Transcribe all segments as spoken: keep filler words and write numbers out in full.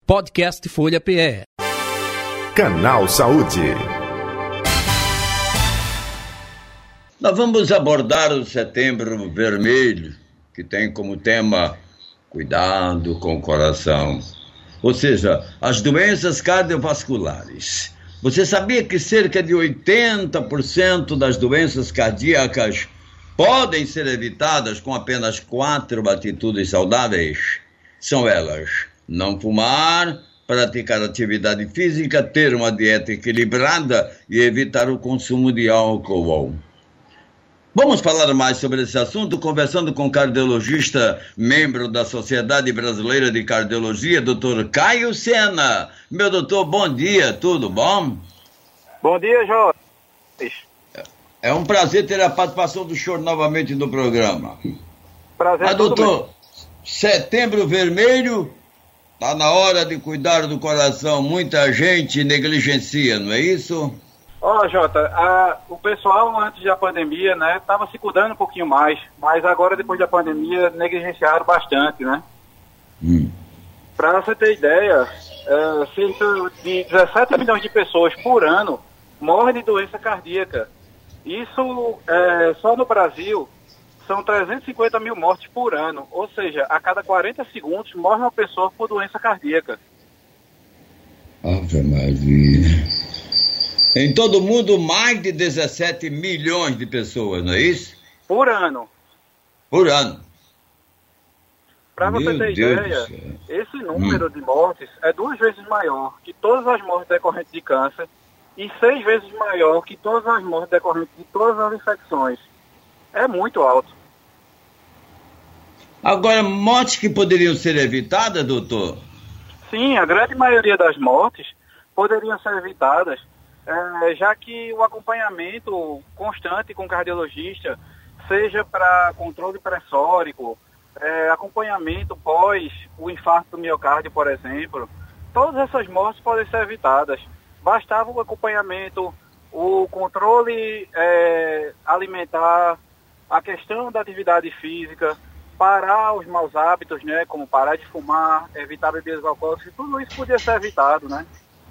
Podcast Folha P E. Canal Saúde. Nós vamos abordar o Setembro Vermelho, que tem como tema cuidado com o coração, ou seja, as doenças cardiovasculares. Você sabia que cerca de oitenta por cento das doenças cardíacas podem ser evitadas com apenas quatro atitudes saudáveis? São elas: não fumar, praticar atividade física, ter uma dieta equilibrada e evitar o consumo de álcool. Vamos falar mais sobre esse assunto conversando com o cardiologista, membro da Sociedade Brasileira de Cardiologia, doutor Caio Sena. Meu doutor, bom dia, tudo bom? Bom dia, Jorge. É um prazer ter a participação do senhor novamente no programa. Prazer. Mas, doutor, Setembro Vermelho, está na hora de cuidar do coração. Muita gente negligencia, não é isso? Ó, oh, Jota, a, o pessoal antes da pandemia, né, estava se cuidando um pouquinho mais, mas agora, depois da pandemia, negligenciaram bastante, né? Hum. Para você ter ideia, é, cerca de dezessete milhões de pessoas por ano morrem de doença cardíaca. Isso, é, só no Brasil, são trezentos e cinquenta mil mortes por ano, ou seja, a cada quarenta segundos morre uma pessoa por doença cardíaca. Ave Maria. Em todo o mundo, mais de dezessete milhões de pessoas, não é isso? Por ano. Por ano. Para você ter ideia, esse número hum. de mortes é duas vezes maior que todas as mortes decorrentes de câncer e seis vezes maior que todas as mortes decorrentes de todas as infecções. É muito alto. Agora, mortes que poderiam ser evitadas, doutor? Sim, a grande maioria das mortes poderiam ser evitadas, é, já que o acompanhamento constante com o cardiologista, seja para controle pressórico, é, acompanhamento pós o infarto do miocárdio, por exemplo, todas essas mortes podem ser evitadas. Bastava o acompanhamento, o controle é, alimentar, a questão da atividade física, parar os maus hábitos, né, como parar de fumar, evitar bebidas alcoólicas, tudo isso podia ser evitado, né?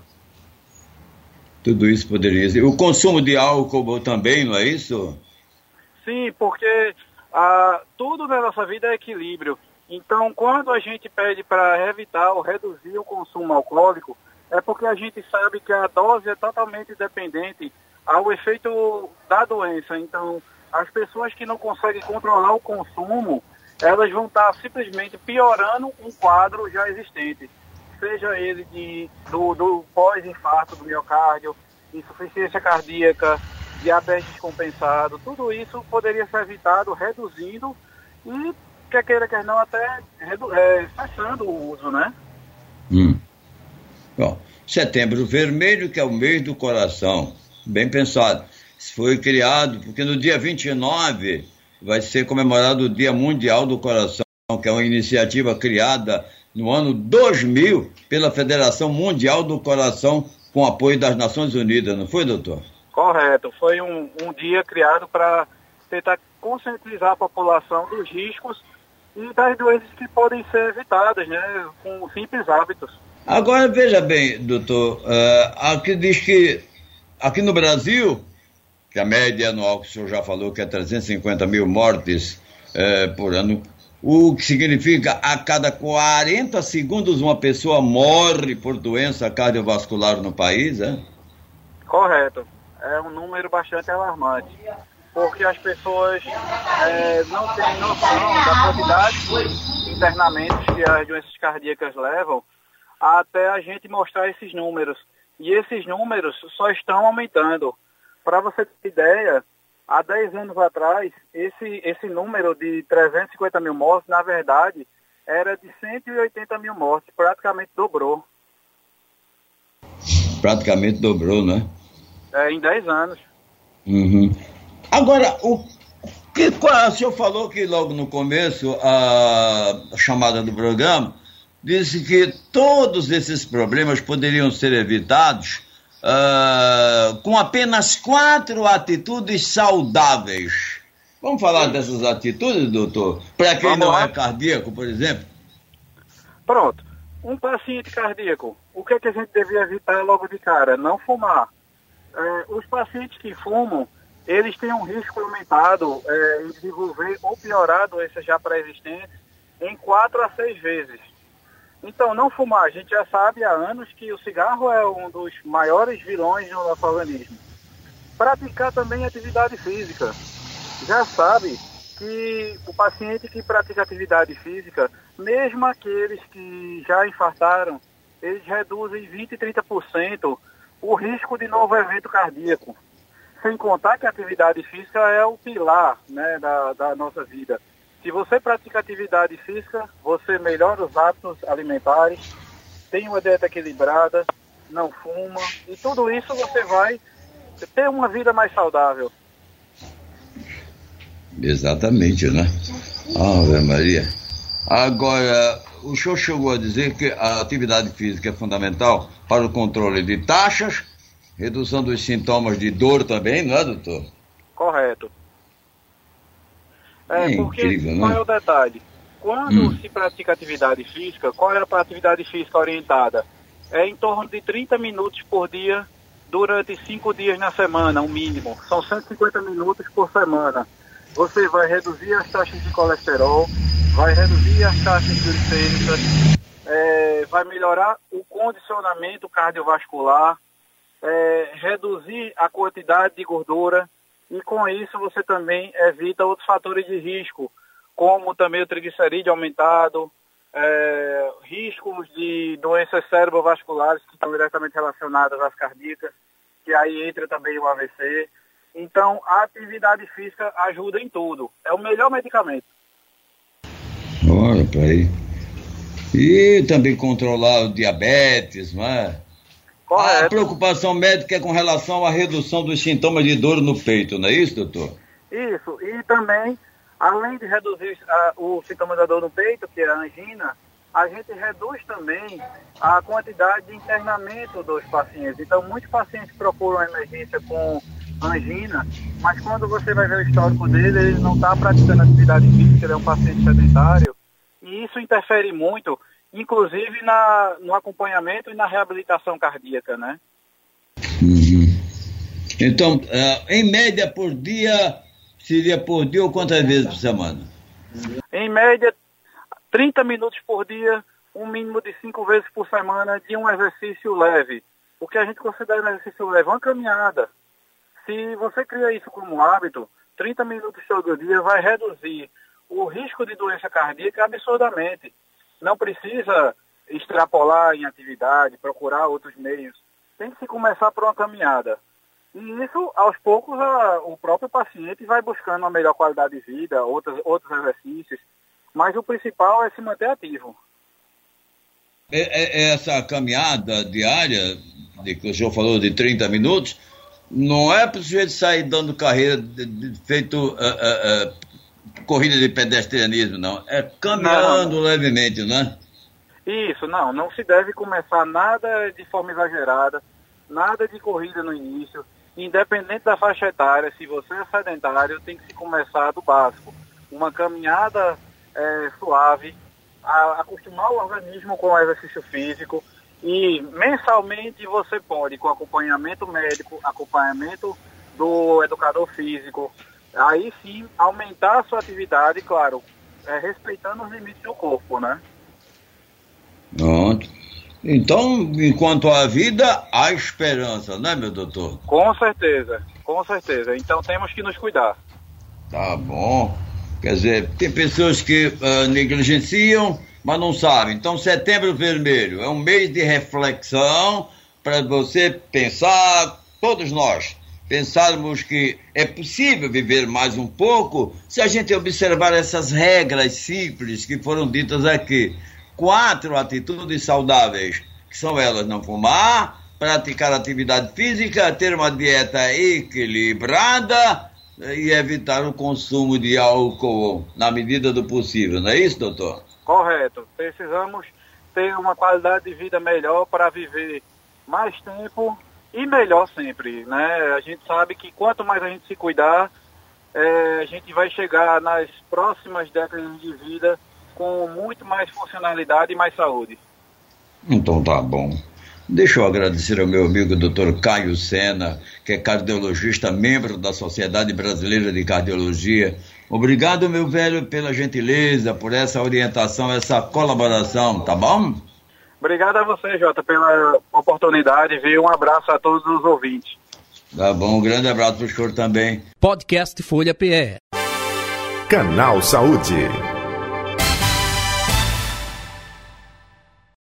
Tudo isso poderia ser. O consumo de álcool também, não é isso? Sim, porque ah, tudo na nossa vida é equilíbrio. Então, quando a gente pede para evitar ou reduzir o consumo alcoólico, é porque a gente sabe que a dose é totalmente dependente ao efeito da doença. Então, as pessoas que não conseguem controlar o consumo, elas vão estar simplesmente piorando um quadro já existente. Seja ele de, do, do pós-infarto do miocárdio, insuficiência cardíaca, diabetes descompensado, tudo isso poderia ser evitado reduzindo e, quer queira, quer não, até é, cessando o uso, né? Hum. Bom, Setembro Vermelho, que é o mês do coração, bem pensado. Isso foi criado porque no dia vinte e nove vai ser comemorado o Dia Mundial do Coração, que é uma iniciativa criada no ano dois mil pela Federação Mundial do Coração, com apoio das Nações Unidas, não foi, doutor? Correto. Foi um, um dia criado para tentar conscientizar a população dos riscos e das doenças que podem ser evitadas, né, com simples hábitos. Agora, veja bem, doutor, uh, aqui diz que aqui no Brasil, que a média anual, que o senhor já falou, que é trezentos e cinquenta mil mortes uh, por ano, o que significa a cada quarenta segundos uma pessoa morre por doença cardiovascular no país, é? Correto. É um número bastante alarmante, porque as pessoas é, não têm noção da quantidade de internamentos que as doenças cardíacas levam até a gente mostrar esses números. E esses números só estão aumentando. Para você ter ideia, há dez anos atrás, esse, esse número de trezentos e cinquenta mil mortes, na verdade, era de cento e oitenta mil mortes, praticamente dobrou. Praticamente dobrou, né? É, em dez anos. Uhum. Agora, o que o senhor falou que logo no começo, a chamada do programa, disse que todos esses problemas poderiam ser evitados uh, com apenas quatro atitudes saudáveis. Vamos falar dessas atitudes, doutor? Para quem Vamos não lá. é cardíaco, por exemplo? Pronto. Um paciente cardíaco, o que é que a gente devia evitar logo de cara? Não fumar. É, os pacientes que fumam, eles têm um risco aumentado é, em desenvolver ou piorar doenças já pré-existentes em quatro a seis vezes. Então, não fumar. A gente já sabe há anos que o cigarro é um dos maiores vilões no nosso organismo. Praticar também atividade física. Já sabe que o paciente que pratica atividade física, mesmo aqueles que já infartaram, eles reduzem vinte, trinta por cento o risco de novo evento cardíaco. Sem contar que a atividade física é o pilar, né, da, da nossa vida. Se você pratica atividade física, você melhora os hábitos alimentares, tem uma dieta equilibrada, não fuma, e tudo isso você vai ter uma vida mais saudável. Exatamente, né? Ave Maria. Agora, o senhor chegou a dizer que a atividade física é fundamental para o controle de taxas, redução dos sintomas de dor também, não é, doutor? Correto. É, é porque incrível, qual né? é o detalhe? Quando hum. se pratica atividade física, qual é a atividade física orientada? É em torno de trinta minutos por dia, durante cinco dias na semana, o mínimo. São cento e cinquenta minutos por semana. Você vai reduzir as taxas de colesterol, vai reduzir as taxas glicêmicas, é, vai melhorar o condicionamento cardiovascular, é, reduzir a quantidade de gordura, e com isso você também evita outros fatores de risco, como também o triglicerídeo aumentado, é, riscos de doenças cerebrovasculares que estão diretamente relacionadas às cardíacas, que aí entra também o A V C. Então, a atividade física ajuda em tudo. É o melhor medicamento. Olha para aí. E também controlar o diabetes, não é? Correto. A preocupação médica é com relação à redução dos sintomas de dor no peito, não é isso, doutor? Isso. E também, além de reduzir a, o sintoma da dor no peito, que é a angina, a gente reduz também a quantidade de internamento dos pacientes. Então, muitos pacientes procuram a emergência com angina, mas quando você vai ver o histórico dele, ele não está praticando atividade física, ele é um paciente sedentário, e isso interfere muito, inclusive na, no acompanhamento e na reabilitação cardíaca, né? Uhum. Então, uh, em média por dia, seria por dia ou quantas vezes por semana? Em média, trinta minutos por dia, um mínimo de cinco vezes por semana de um exercício leve. O que a gente considera um exercício leve, uma caminhada. Se você cria isso como hábito, trinta minutos todo dia vai reduzir o risco de doença cardíaca absurdamente. Não precisa extrapolar em atividade, procurar outros meios. Tem que se começar por uma caminhada. E isso, aos poucos, a, o próprio paciente vai buscando uma melhor qualidade de vida, outros, outros exercícios. Mas o principal é se manter ativo. É, é essa caminhada diária, de que o senhor falou de trinta minutos, não é para o sujeito sair dando carreira, de, de, feito uh, uh, uh, corrida de pedestrianismo, não. É caminhando não, não. levemente, né? Isso, não. Não se deve começar nada de forma exagerada, nada de corrida no início. Independente da faixa etária, se você é sedentário, tem que se começar do básico. Uma caminhada é, suave, a, acostumar o organismo com o exercício físico. E mensalmente você pode, com acompanhamento médico, acompanhamento do educador físico, aí sim aumentar a sua atividade, claro, é, respeitando os limites do corpo, né? Pronto. Então, enquanto há vida, há esperança, né, meu doutor? Com certeza, com certeza. Então temos que nos cuidar. Tá bom. Quer dizer, tem pessoas que uh, negligenciam, mas não sabem. Então, Setembro Vermelho é um mês de reflexão para você pensar, todos nós, pensarmos que é possível viver mais um pouco se a gente observar essas regras simples que foram ditas aqui. Quatro atitudes saudáveis, que são elas: não fumar, praticar atividade física, ter uma dieta equilibrada e evitar o consumo de álcool na medida do possível. Não é isso, doutor? Correto. Precisamos ter uma qualidade de vida melhor para viver mais tempo e melhor sempre, né? A gente sabe que quanto mais a gente se cuidar, é, a gente vai chegar nas próximas décadas de vida com muito mais funcionalidade e mais saúde. Então tá bom. Deixa eu agradecer ao meu amigo doutor Caio Sena, que é cardiologista, membro da Sociedade Brasileira de Cardiologia. Obrigado, meu velho, pela gentileza, por essa orientação, essa colaboração, tá bom? Obrigado a você, Jota, pela oportunidade, viu? Um abraço a todos os ouvintes. Tá bom, um grande abraço para o senhor também. Podcast Folha P E. Canal Saúde.